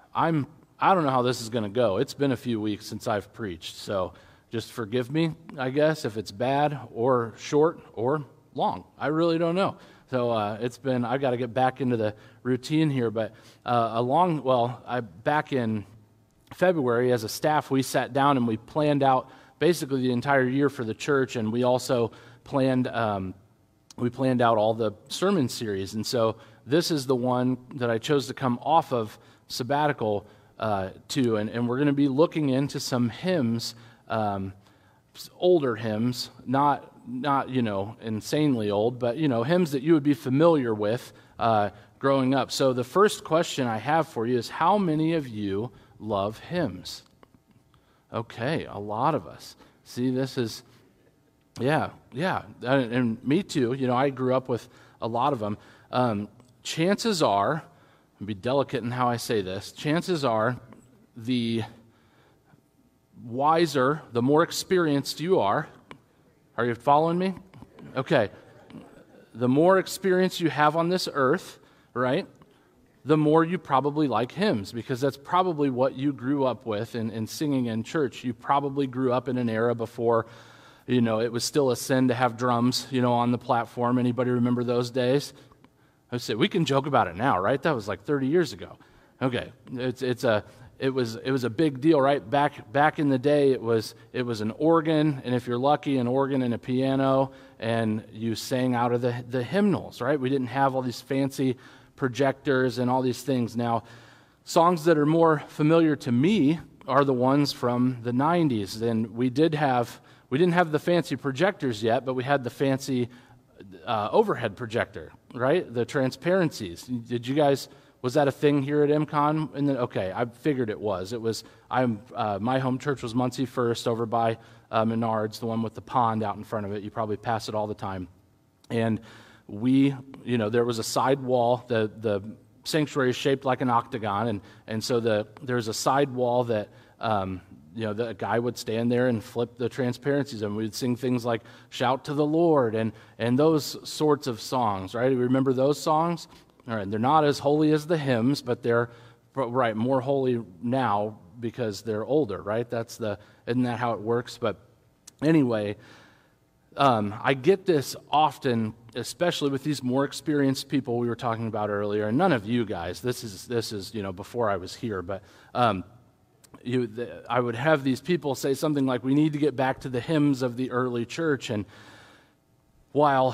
I don't know how this is going to go. It's been a few weeks since I've preached, so just forgive me, I guess, if it's bad or short or long. I really don't know. So I've got to get back into the routine here, but back in February as a staff, we sat down and we planned out basically the entire year for the church, and we also planned out all the sermon series. And so this is the one that I chose to come off of sabbatical to, and we're going to be looking into some hymns, older hymns, not insanely old, but hymns that you would be familiar with growing up. So the first question I have for you is, how many of you love hymns? Okay, a lot of us. See, this is, yeah, and me too. I grew up with a lot of them. Chances are, I'll be delicate in how I say this, chances are the wiser, the more experienced you are you following me? Okay. The more experience you have on this earth, right, the more you probably like hymns, because that's probably what you grew up with in singing in church. You probably grew up in an era before, it was still a sin to have drums, on the platform. Anybody remember those days? I would say we can joke about it now, right? That was like 30 years ago. Okay, it was a big deal, right? Back in the day, it was an organ, and if you're lucky, an organ and a piano, and you sang out of the hymnals, right? We didn't have all these fancy projectors and all these things. Now, songs that are more familiar to me are the ones from the 90s, and we didn't have the fancy projectors yet, but we had the fancy overhead projector, right? The transparencies. Did you guys? Was that a thing here at MCon? Okay, I figured it was. My home church was Muncie First over by Menards, the one with the pond out in front of it. You probably pass it all the time. And there was a side wall. The sanctuary is shaped like an octagon, and so there's a side wall that the guy would stand there and flip the transparencies, and we'd sing things like "Shout to the Lord" and those sorts of songs, right? You remember those songs? All right, they're not as holy as the hymns, but they're more holy now because they're older, right? Isn't that how it works? But anyway, I get this often, especially with these more experienced people we were talking about earlier, and none of you guys. This is before I was here, but I would have these people say something like, "We need to get back to the hymns of the early church," and while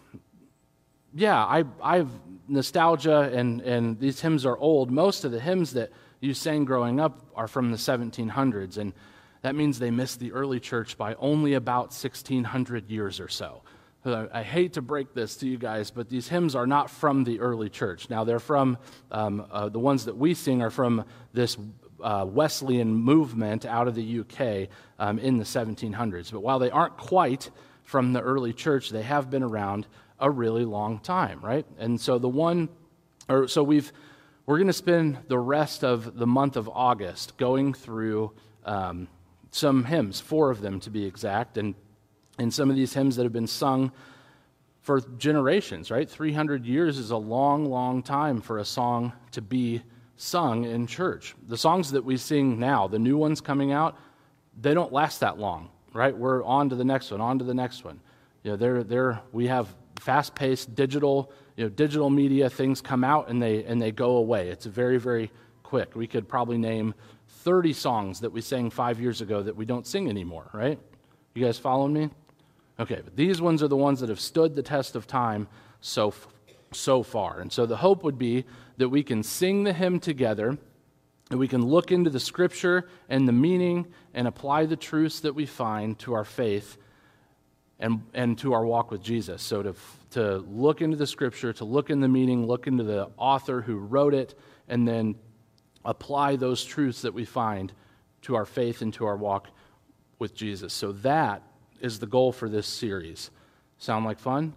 I've nostalgia and these hymns are old, most of the hymns that you sang growing up are from the 1700s, and that means they missed the early church by only about 1,600 years or so. I hate to break this to you guys, but these hymns are not from the early church. Now, they're from, the ones that we sing are from this Wesleyan movement out of the UK in the 1700s. But while they aren't quite from the early church, they have been around a really long time, right? And so we're going to spend the rest of the month of August going through some hymns, 4 of them to be exact, and some of these hymns that have been sung for generations, right? 300 years is a long, long time for a song to be sung in church. The songs that we sing now, the new ones coming out, they don't last that long, right? We're on to the next one. We have fast-paced digital media. Things come out and they go away. It's very, very quick. We could probably name 30 songs that we sang 5 years ago that we don't sing anymore, right? You guys following me? Okay, but these ones are the ones that have stood the test of time so far. And so the hope would be that we can sing the hymn together, and we can look into the Scripture and the meaning and apply the truths that we find to our faith and to our walk with Jesus. So to look into the Scripture, to look in the meaning, look into the author who wrote it, and then apply those truths that we find to our faith and to our walk with Jesus. So that is the goal for this series. Sound like fun?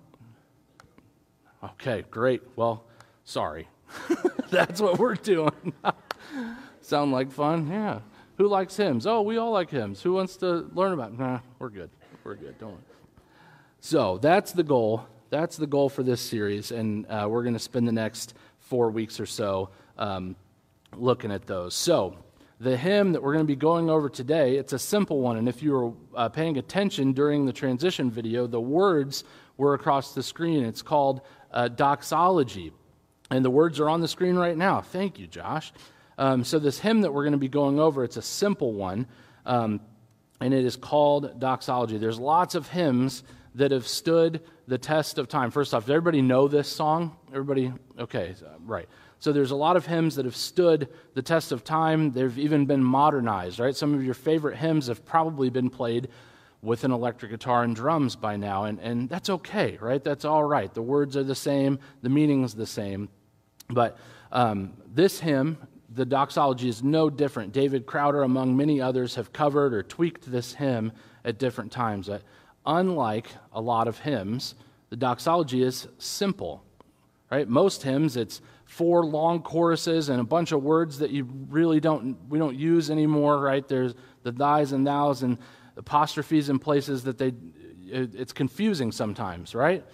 Okay, great. Well, sorry. That's what we're doing. Sound like fun? Yeah. Who likes hymns? Oh, we all like hymns. Who wants to learn about them? Nah, we're good. Don't worry. So that's the goal. That's the goal for this series, and we're going to spend the next 4 weeks or so looking at those. So the hymn that we're going to be going over today, it's a simple one, and if you were paying attention during the transition video, the words were across the screen. It's called Doxology, and the words are on the screen right now. Thank you, Josh. So this hymn that we're going to be going over, it's a simple one, and it is called Doxology. There's lots of hymns that have stood the test of time. First off, does everybody know this song? Everybody? Okay, right. So there's a lot of hymns that have stood the test of time. They've even been modernized, right? Some of your favorite hymns have probably been played with an electric guitar and drums by now, and that's okay, right? That's all right. The words are the same, the meaning is the same. But this hymn, the Doxology, is no different. David Crowder, among many others, have covered or tweaked this hymn at different times. Unlike a lot of hymns, the Doxology is simple, right? Most hymns, it's 4 long choruses and a bunch of words that we don't use anymore, right? There's the thys and thous and apostrophes in places that it's confusing sometimes, right?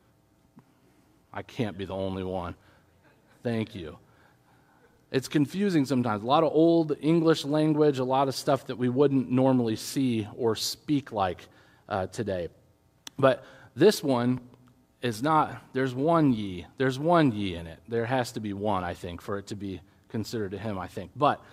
I can't be the only one. Thank you. It's confusing sometimes. A lot of old English language, a lot of stuff that we wouldn't normally see or speak like today. But this one is not, there's one ye in it. There has to be one, I think, for it to be considered a hymn, I think. But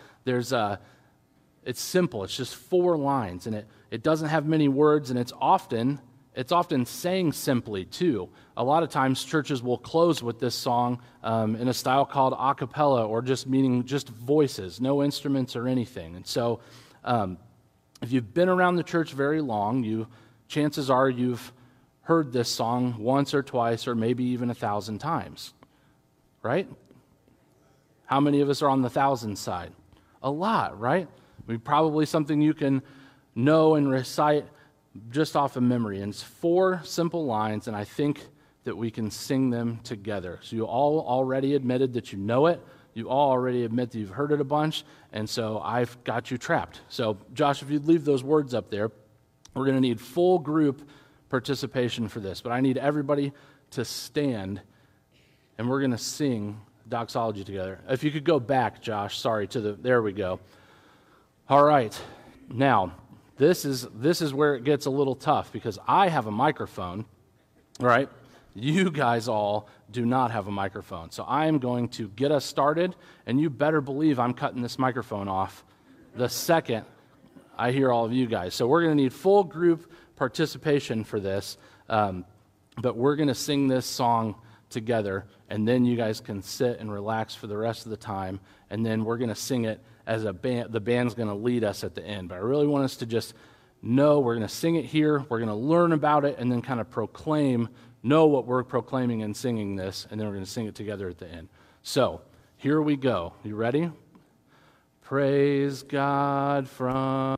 it's simple. It's just 4 lines, and it doesn't have many words, and it's often sang simply, too. A lot of times churches will close with this song in a style called a cappella, or just meaning just voices, no instruments or anything. And so if you've been around the church very long, chances are you've heard this song once or twice or maybe even 1,000 times, right? How many of us are on the 1,000 side? A lot, right? Probably something you can know and recite just off of memory. And it's 4 simple lines, and I think that we can sing them together. So you all already admitted that you know it. You all already admit that you've heard it a bunch, and so I've got you trapped. So Josh, if you'd leave those words up there, we're going to need full group participation for this, but I need everybody to stand, and we're going to sing Doxology together. If you could go back, Josh, there we go. All right, now, this is where it gets a little tough, because I have a microphone, right? You guys all do not have a microphone, so I am going to get us started, and you better believe I'm cutting this microphone off the second I hear all of you guys. So we're going to need full group participation for this, but we're going to sing this song together, and then you guys can sit and relax for the rest of the time, and then we're going to sing it as a band. The band's going to lead us at the end, but I really want us to just know we're going to sing it here, we're going to learn about it, and then kind of know what we're proclaiming and singing this, and then we're going to sing it together at the end. So, here we go. You ready? Praise God from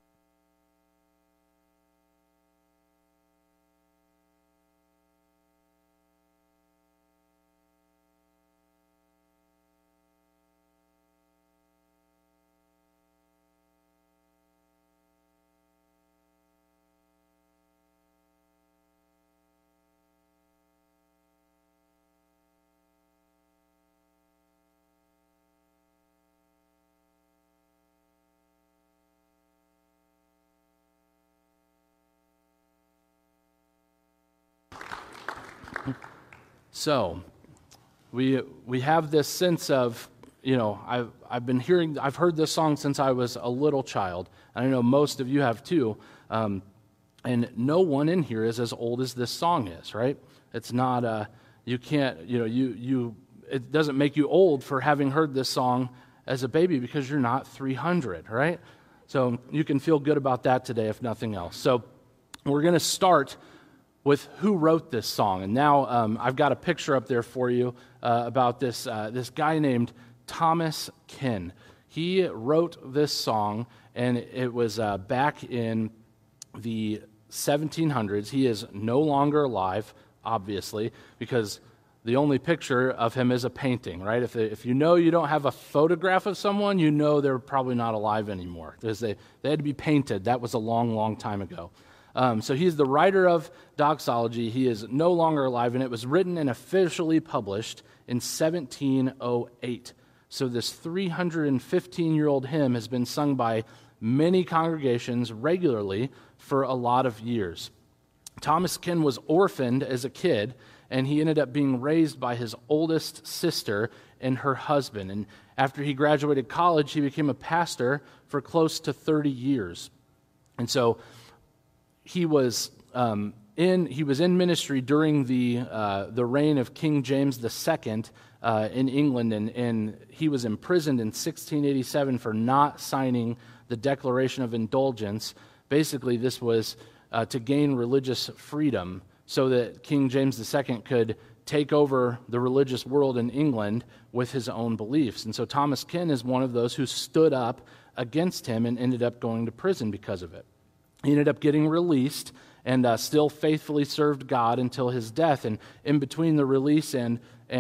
So, we have this sense of, I've heard this song since I was a little child, and I know most of you have too, and no one in here is as old as this song is, right? It's not, it doesn't make you old for having heard this song as a baby because you're not 300, right? So you can feel good about that today, if nothing else. So we're going to start with who wrote this song. And now I've got a picture up there for you about this guy named Thomas Ken. He wrote this song, and it was back in the 1700s. He is no longer alive, obviously, because the only picture of him is a painting, right? If you know you don't have a photograph of someone, you know they're probably not alive anymore, because they had to be painted. That was a long, long time ago. So he's the writer of Doxology. He is no longer alive, and it was written and officially published in 1708. So this 315-year-old hymn has been sung by many congregations regularly for a lot of years. Thomas Ken was orphaned as a kid, and he ended up being raised by his oldest sister and her husband. And after he graduated college, he became a pastor for close to 30 years. And so he was in ministry during the reign of King James II in England, and he was imprisoned in 1687 for not signing the Declaration of Indulgence. Basically, this was to gain religious freedom so that King James II could take over the religious world in England with his own beliefs. And so Thomas Ken is one of those who stood up against him and ended up going to prison because of it. He ended up getting released and still faithfully served God until his death. And in between the release and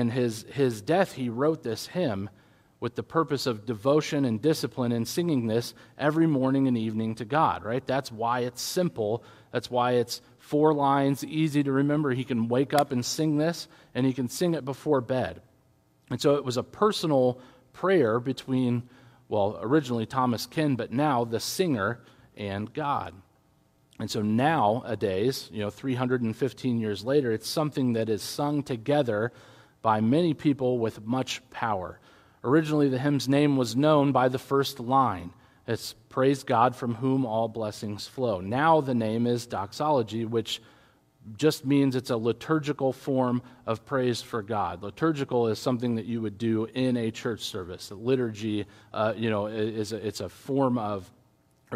his death, he wrote this hymn with the purpose of devotion and discipline and singing this every morning and evening to God, right? That's why it's simple. That's why it's 4 lines, easy to remember. He can wake up and sing this, and he can sing it before bed. And so it was a personal prayer between, well, originally Thomas Ken, but now the singer and God. And so nowadays, 315 years later, it's something that is sung together by many people with much power. Originally, the hymn's name was known by the first line. It's "Praise God from whom all blessings flow." Now the name is doxology, which just means it's a liturgical form of praise for God. Liturgical is something that you would do in a church service. The liturgy, it's a form of, or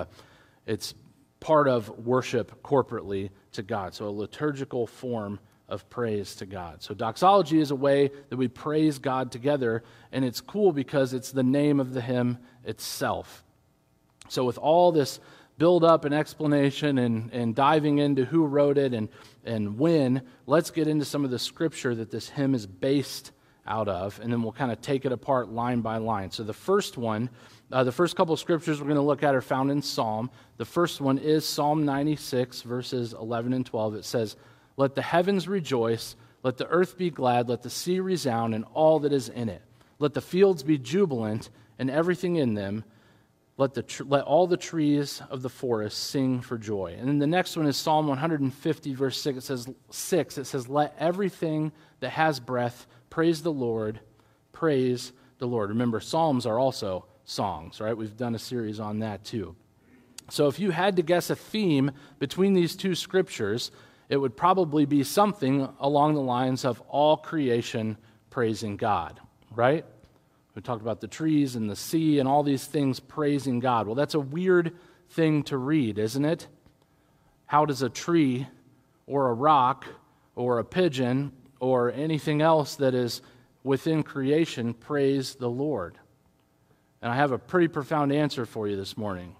it's part of worship corporately to God. So a liturgical form of praise to God. So doxology is a way that we praise God together, and it's cool because it's the name of the hymn itself. So with all this build-up and explanation and diving into who wrote it and when, let's get into some of the scripture that this hymn is based out of, and then we'll kind of take it apart line by line. So the first couple of scriptures we're going to look at are found in Psalm. The first one is Psalm 96, verses 11 and 12. It says, "Let the heavens rejoice, let the earth be glad, let the sea resound and all that is in it. Let the fields be jubilant and everything in them. Let all the trees of the forest sing for joy." And then the next one is Psalm 150, verse 6. It says, "Let everything that has breath praise the Lord, praise the Lord." Remember, Psalms are also songs, right? We've done a series on that too. So if you had to guess a theme between these two scriptures, it would probably be something along the lines of all creation praising God, right? We talked about the trees and the sea and all these things praising God. Well, that's a weird thing to read, isn't it? How does a tree or a rock or a pigeon or anything else that is within creation praise the Lord? And I have a pretty profound answer for you this morning.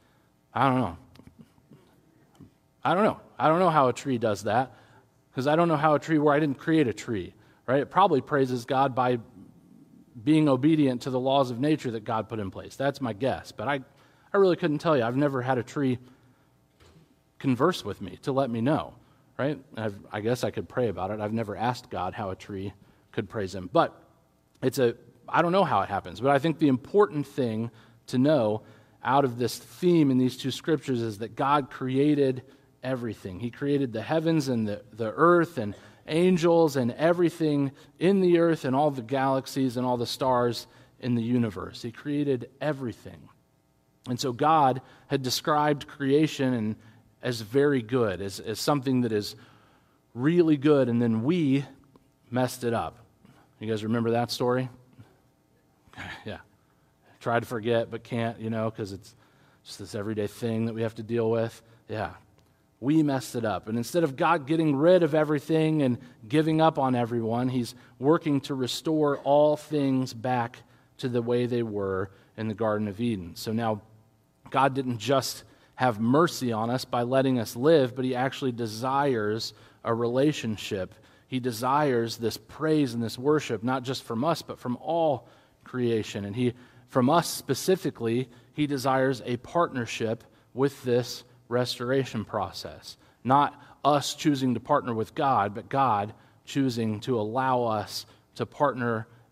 I don't know. I don't know how a tree does that, because I don't know how a tree, where I didn't create a tree, right? It probably praises God by being obedient to the laws of nature that God put in place. That's my guess, but I really couldn't tell you. I've never had a tree converse with me to let me know, right? I guess I could pray about it. I've never asked God how a tree could praise him, but I don't know how it happens, but I think the important thing to know out of this theme in these two scriptures is that God created everything. He created the heavens and the earth and angels and everything in the earth and all the galaxies and all the stars in the universe. He created everything. And so God had described creation as very good, as something that is really good, and then we messed it up. You guys remember that story? Yeah. Try to forget, but can't, because it's just this everyday thing that we have to deal with. Yeah. We messed it up. And instead of God getting rid of everything and giving up on everyone, he's working to restore all things back to the way they were in the Garden of Eden. So now God didn't just have mercy on us by letting us live, but he actually desires a relationship. He desires this praise and this worship, not just from us, but from all creation. And from us specifically, he desires a partnership with this restoration process. Not us choosing to partner with God, but God choosing to allow us to partner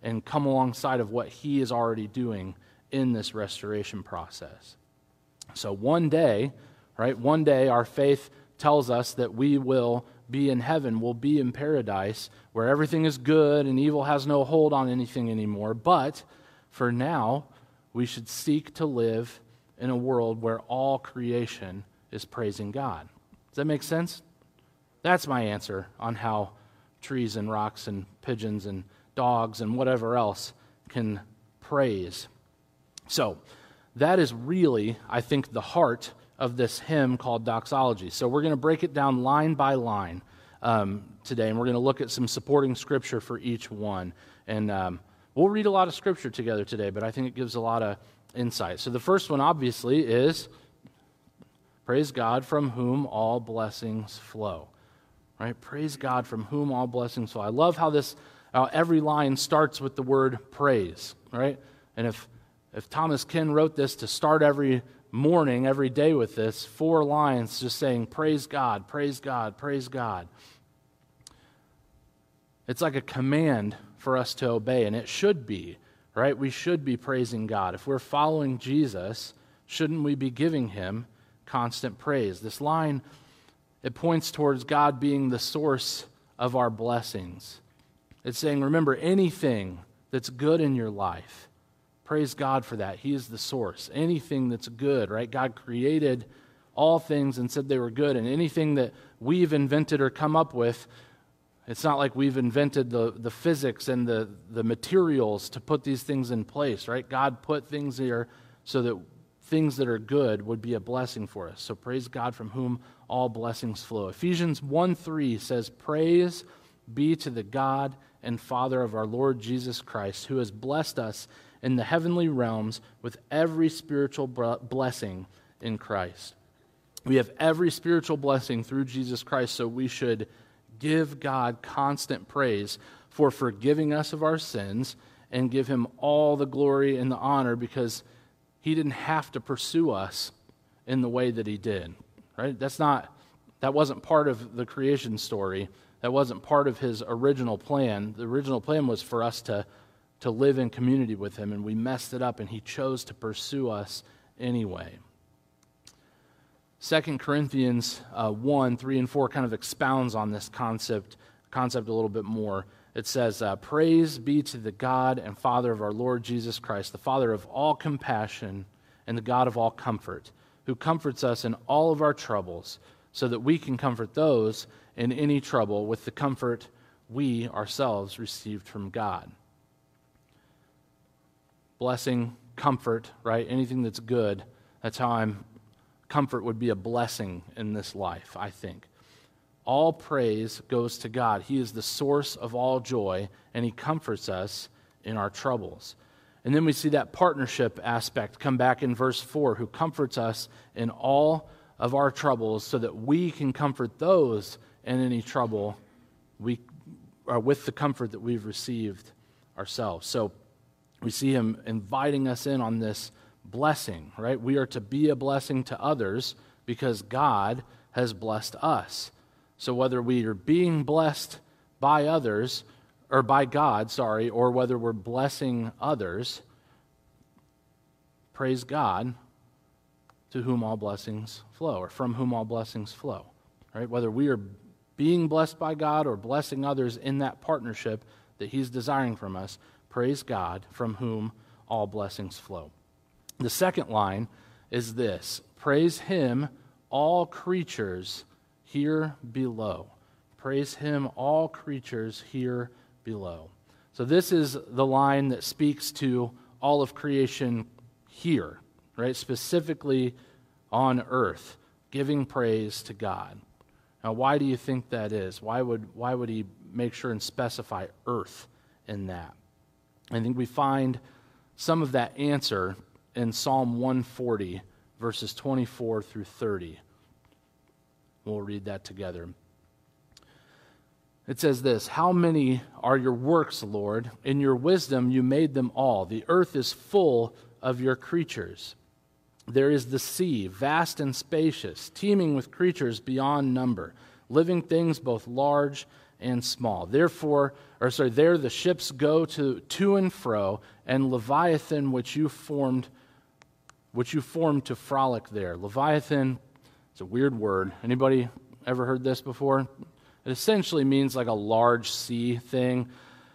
and come alongside of what he is already doing in this restoration process. So one day, right, one day our faith tells us that we will be in heaven, we'll be in paradise, where everything is good and evil has no hold on anything anymore. But for now, we should seek to live in a world where all creation is praising God. Does that make sense? That's my answer on how trees and rocks and pigeons and dogs and whatever else can praise. So that is really, I think, the heart of this hymn called Doxology. So we're going to break it down line by line today, and we're going to look at some supporting scripture for each one. And we'll read a lot of scripture together today, but I think it gives a lot of insight. So the first one, obviously, is praise God from whom all blessings flow. Right? Praise God from whom all blessings flow. I love how this every line starts with the word praise. Right? And if Thomas Ken wrote this to start every morning, every day with this, 4 lines just saying praise God, praise God, praise God. It's like a command for us to obey, and it should be, right? We should be praising God. If we're following Jesus, shouldn't we be giving him constant praise? This line, it points towards God being the source of our blessings. It's saying, remember, anything that's good in your life, praise God for that. He is the source. Anything that's good, right? God created all things and said they were good, and anything that we've invented or come up with, it's not like we've invented the physics and the materials to put these things in place, right? God put things here so that things that are good would be a blessing for us. So praise God from whom all blessings flow. Ephesians 1:3 says, praise be to the God and Father of our Lord Jesus Christ, who has blessed us in the heavenly realms with every spiritual blessing in Christ. We have every spiritual blessing through Jesus Christ, so we should give God constant praise for forgiving us of our sins and give him all the glory and the honor because he didn't have to pursue us in the way that he did. Right? That wasn't part of the creation story. That wasn't part of his original plan. The original plan was for us to live in community with him, and we messed it up, and he chose to pursue us anyway. 2 Corinthians 1:3 and 4 kind of expounds on this concept a little bit more. It says, praise be to the God and Father of our Lord Jesus Christ, the Father of all compassion and the God of all comfort, who comforts us in all of our troubles, so that we can comfort those in any trouble with the comfort we ourselves received from God. Blessing, comfort, right? Anything that's good, that's how comfort would be a blessing in this life, I think. All praise goes to God. He is the source of all joy, and he comforts us in our troubles. And then we see that partnership aspect come back in verse 4, who comforts us in all of our troubles so that we can comfort those in any trouble we are with the comfort that we've received ourselves. So we see him inviting us in on this blessing, right? We are to be a blessing to others because God has blessed us. So whether we are being blessed by others, or by God, or whether we're blessing others, praise God, to whom all blessings flow, or from whom all blessings flow, right? Whether we are being blessed by God or blessing others in that partnership that he's desiring from us, praise God, from whom all blessings flow. The second line is this: praise him, all creatures here below. Praise him, all creatures here below. So this is the line that speaks to all of creation here, right? Specifically on earth, giving praise to God. Now, why do you think that is? Why would he make sure and specify earth in that? I think we find some of that answer in Psalm 140, verses 24 through 30. We'll read that together. It says this: how many are your works, Lord? In your wisdom you made them all. The earth is full of your creatures. There is the sea, vast and spacious, teeming with creatures beyond number, living things both large and small. There the ships go to and fro, and Leviathan, which you formed to frolic there. Leviathan, it's a weird word. Anybody ever heard this before? It essentially means like a large sea thing.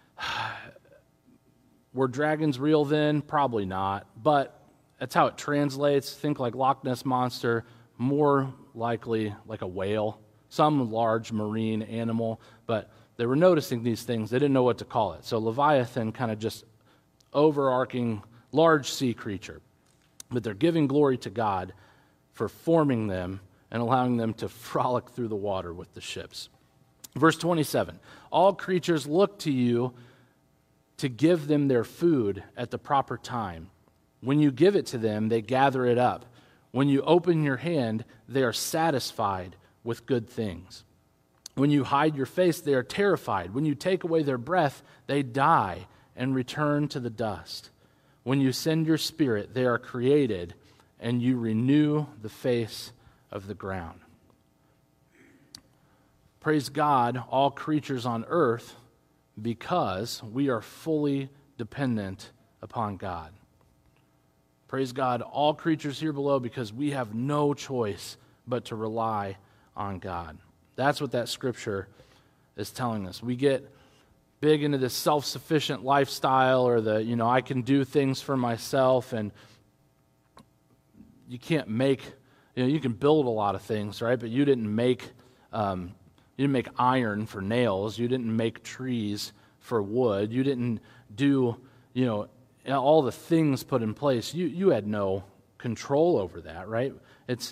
Were dragons real then? Probably not, but that's how it translates. Think like Loch Ness Monster, more likely like a whale, some large marine animal, but they were noticing these things. They didn't know what to call it. So Leviathan, kind of just overarching large sea creature. But they're giving glory to God for forming them and allowing them to frolic through the water with the ships. Verse 27, all creatures look to you to give them their food at the proper time. When you give it to them, they gather it up. When you open your hand, they are satisfied with good things. When you hide your face, they are terrified. When you take away their breath, they die and return to the dust. When you send your spirit, they are created, and you renew the face of the ground. Praise God, all creatures on earth, because we are fully dependent upon God. Praise God, all creatures here below, because we have no choice but to rely on God. That's what that scripture is telling us. We get big into this self-sufficient lifestyle, or I can do things for myself, and you can't make, you can build a lot of things, right? But you didn't make iron for nails. You didn't make trees for wood. You didn't do, all the things put in place. You had no control over that, right? It's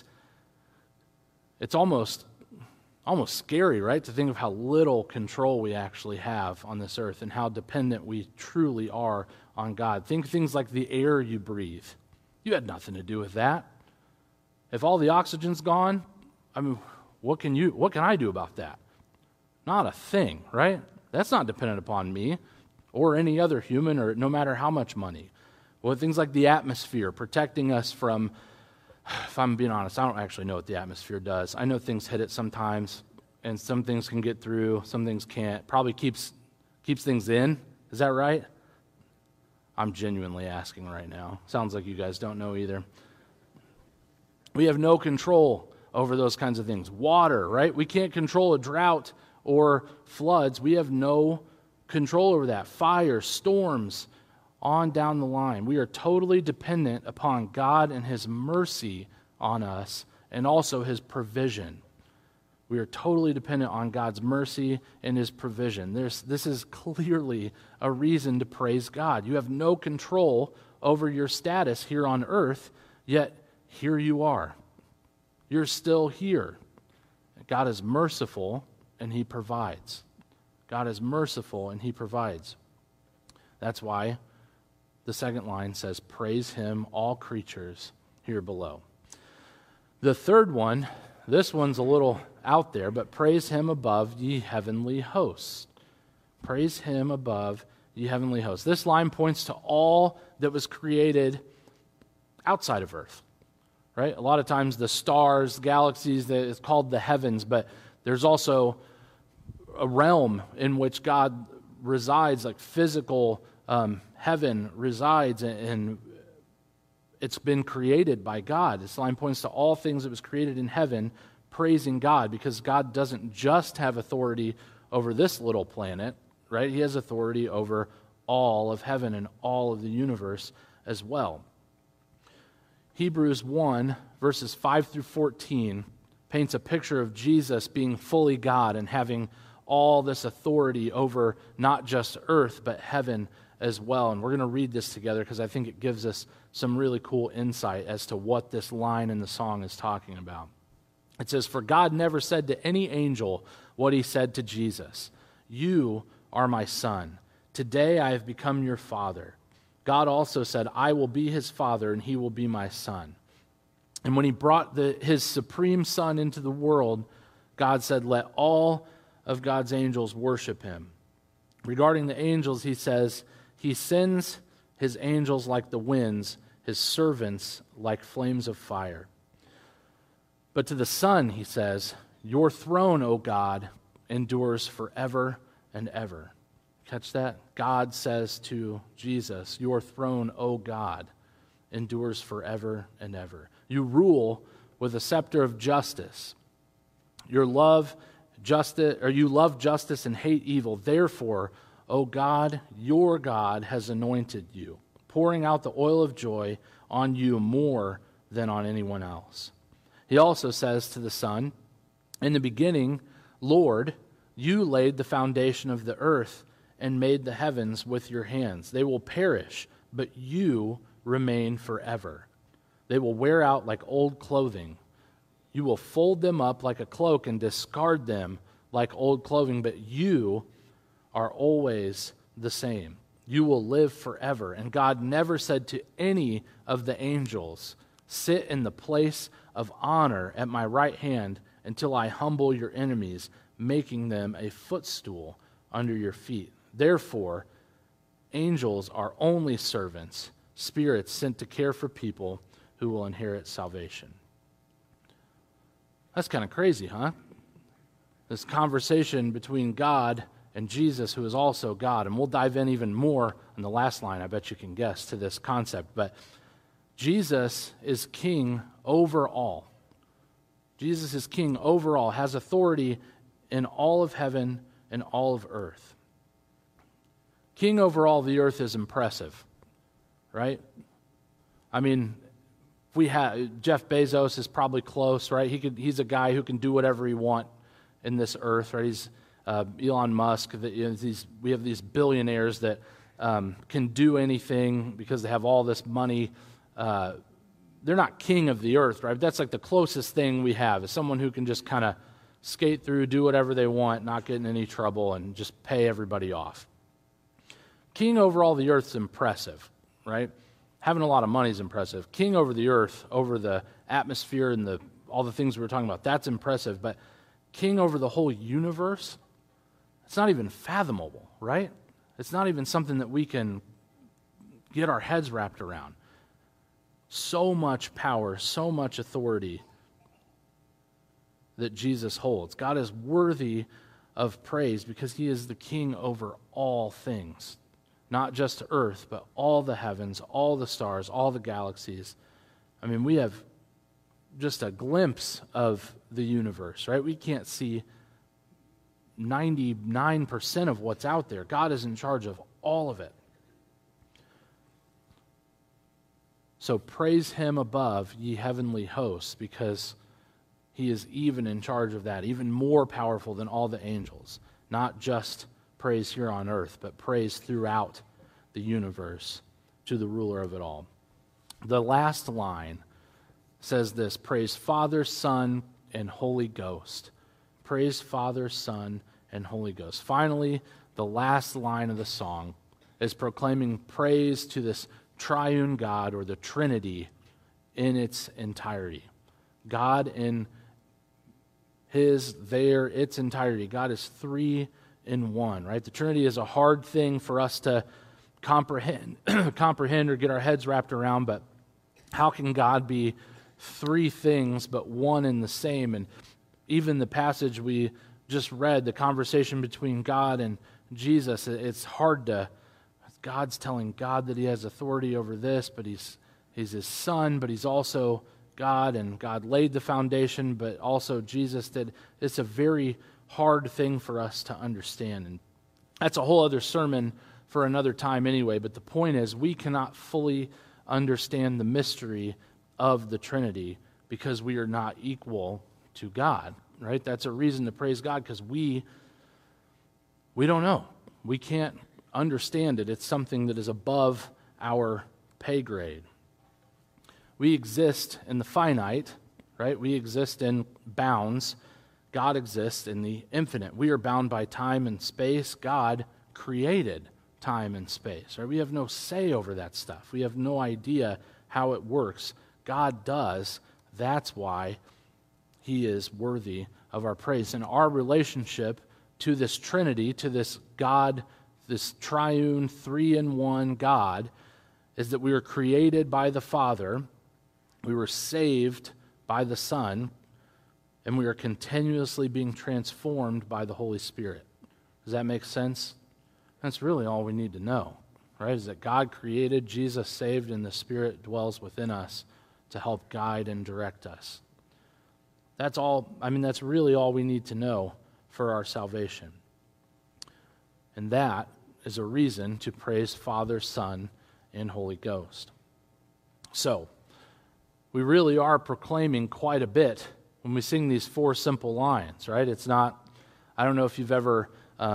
almost scary, right, to think of how little control we actually have on this earth and how dependent we truly are on God. Think things like the air you breathe. You had nothing to do with that. If all the oxygen's gone, what can I do about that? Not a thing, right? That's not dependent upon me or any other human, or no matter how much money. Well, things like the atmosphere, protecting us from, if I'm being honest, I don't actually know what the atmosphere does. I know things hit it sometimes, and some things can get through, some things can't. Probably keeps things in. Is that right? I'm genuinely asking right now. Sounds like you guys don't know either. We have no control over those kinds of things. Water, right? We can't control a drought or floods. We have no control over that. Fire, storms, on down the line. We are totally dependent upon God and His mercy on us, and also His provision. We are totally dependent on God's mercy and His provision. This is clearly a reason to praise God. You have no control over your status here on earth, yet here you are. You're still here. God is merciful, and He provides. God is merciful, and He provides. That's why the second line says, praise Him, all creatures here below. The third one, this one's a little out there, but praise Him above, ye heavenly hosts. Praise Him above, ye heavenly hosts. This line points to all that was created outside of earth, right? A lot of times the stars, galaxies, that is called the heavens, but there's also a realm in which God resides, like physical heaven resides, and it's been created by God. This line points to all things that was created in heaven, praising God, because God doesn't just have authority over this little planet, right? He has authority over all of heaven and all of the universe as well. Hebrews 1, verses 5 through 14, paints a picture of Jesus being fully God and having all this authority over not just earth, but heaven as well. And we're going to read this together because I think it gives us some really cool insight as to what this line in the song is talking about. It says, "For God never said to any angel what He said to Jesus, 'You are my son. Today I have become your father.' God also said, 'I will be his father, and he will be my son.' And when He brought His supreme Son into the world, God said, 'Let all of God's angels worship Him.' Regarding the angels, He says, 'He sends His angels like the winds, His servants like flames of fire.' But to the Son, He says, 'Your throne, O God, endures forever and ever. Catch that? God says to Jesus, your throne, O God, endures forever and ever. You rule with a scepter of justice. You love justice and hate evil. Therefore, O God, your God has anointed you, pouring out the oil of joy on you more than on anyone else. He also says to the Son, in the beginning, Lord, you laid the foundation of the earth and made the heavens with your hands. They will perish, but you remain forever. They will wear out like old clothing. You will fold them up like a cloak and discard them like old clothing, but you are always the same. You will live forever. And God never said to any of the angels, sit in the place of honor at my right hand until I humble your enemies, making them a footstool under your feet. Therefore, angels are only servants, spirits sent to care for people who will inherit salvation. That's kind of crazy, huh? This conversation between God and Jesus, who is also God. And we'll dive in even more in the last line, I bet you can guess, to this concept. But Jesus is king over all. Jesus is king over all, has authority in all of heaven and all of earth. King over all the earth is impressive, right? I mean, we have Jeff Bezos is probably close, right? He's a guy who can do whatever he wants in this earth, right? He's Elon Musk. We have these billionaires that can do anything because they have all this money. They're not king of the earth, right? That's like the closest thing we have is someone who can just kind of skate through, do whatever they want, not get in any trouble, and just pay everybody off. King over all the earth is impressive, right? Having a lot of money is impressive. King over the earth, over the atmosphere and all the things we were talking about, that's impressive. But king over the whole universe, it's not even fathomable, right? It's not even something that we can get our heads wrapped around. So much power, so much authority that Jesus holds. God is worthy of praise because he is the king over all things. Not just earth, but all the heavens, all the stars, all the galaxies. I mean, we have just a glimpse of the universe, right? We can't see 99% of what's out there. God is in charge of all of it. So praise him above, ye heavenly hosts, because he is even in charge of that, even more powerful than all the angels. Not just praise here on earth, but praise throughout the universe to the ruler of it all. The last line says this, praise Father, Son, and Holy Ghost. Praise Father, Son, and Holy Ghost. Finally, the last line of the song is proclaiming praise to this triune God, or the Trinity, in its entirety. God in its entirety. God is three in one, right? The Trinity is a hard thing for us to comprehend or get our heads wrapped around, but how can God be three things but one and the same? And even the passage we just read, the conversation between God and Jesus, it's hard to, God's telling God that he has authority over this, but he's his son, but he's also God, and God laid the foundation, but also Jesus did. It's a very hard thing for us to understand, and that's a whole other sermon for another time anyway, but the point is we cannot fully understand the mystery of the Trinity because we are not equal to God, right? That's a reason to praise God, because we don't know. We can't understand it. It's something that is above our pay grade. We exist in the finite, right? We exist in bounds. God exists in the infinite. We are bound by time and space. God created time and space, right? We have no say over that stuff. We have no idea how it works. God does. That's why he is worthy of our praise. And our relationship to this Trinity, to this God, this triune, three-in-one God, is that we were created by the Father, we were saved by the Son, and we are continuously being transformed by the Holy Spirit. Does that make sense? That's really all we need to know, right? Is that God created, Jesus saved, and the Spirit dwells within us to help guide and direct us. That's all, that's really all we need to know for our salvation. And that is a reason to praise Father, Son, and Holy Ghost. So, we really are proclaiming quite a bit when we sing these 4 simple lines, right? It's not, I don't know if you've ever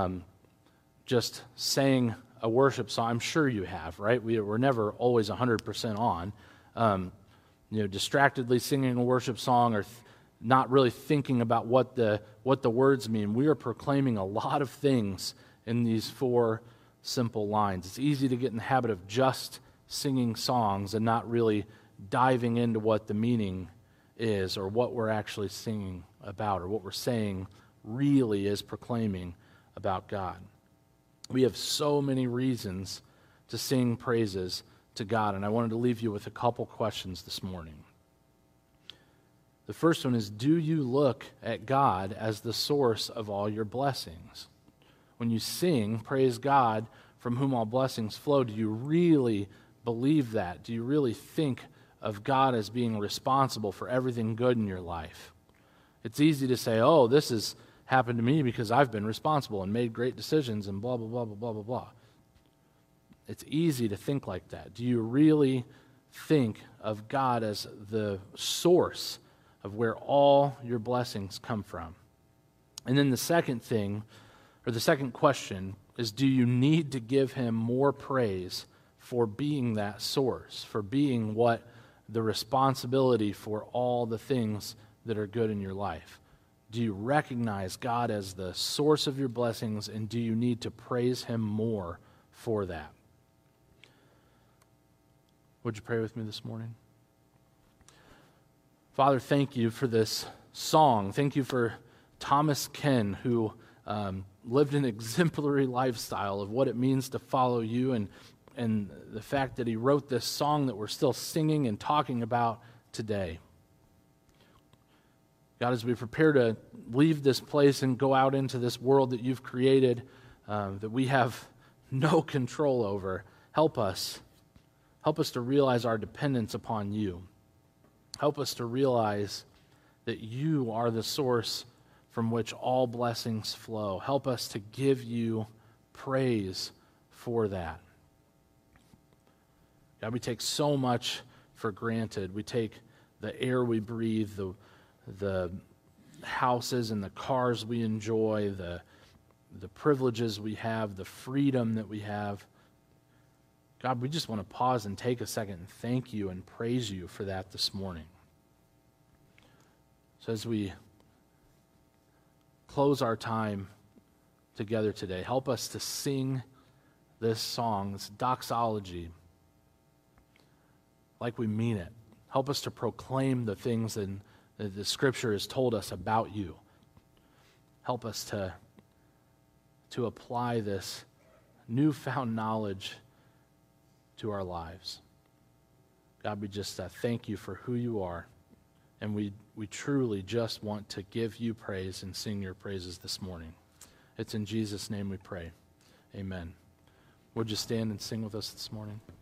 just sang a worship song. I'm sure you have, right? We're never always 100% on. Distractedly singing a worship song or not really thinking about what the words mean. We are proclaiming a lot of things in these 4 simple lines. It's easy to get in the habit of just singing songs and not really diving into what the meaning is or what we're actually singing about or what we're saying really is proclaiming about God. We have so many reasons to sing praises to God, and I wanted to leave you with a couple questions this morning. The first one is, do you look at God as the source of all your blessings? When you sing, praise God, from whom all blessings flow, do you really believe that? Do you really think of God as being responsible for everything good in your life? It's easy to say, oh, this has happened to me because I've been responsible and made great decisions and blah, blah, blah, blah, blah, blah, blah. It's easy to think like that. Do you really think of God as the source of where all your blessings come from? And then the second thing, or the second question, is do you need to give him more praise for being that source, for being what the responsibility for all the things that are good in your life? Do you recognize God as the source of your blessings, and do you need to praise him more for that? Would you pray with me this morning? Father, thank you for this song. Thank you for Thomas Ken, who lived an exemplary lifestyle of what it means to follow you, and the fact that he wrote this song that we're still singing and talking about today. God, as we prepare to leave this place and go out into this world that you've created, that we have no control over, help us. Help us to realize our dependence upon you. Help us to realize that you are the source from which all blessings flow. Help us to give you praise for that. God, we take so much for granted. We take the air we breathe, the houses and the cars we enjoy, the privileges we have, the freedom that we have. God, we just want to pause and take a second and thank you and praise you for that this morning. So as we close our time together today, help us to sing this song, this doxology, like we mean it. Help us to proclaim the things that the Scripture has told us about you. Help us to apply this newfound knowledge to our lives. God, we just thank you for who you are, and we truly just want to give you praise and sing your praises this morning. It's in Jesus' name we pray. Amen. Would you stand and sing with us this morning?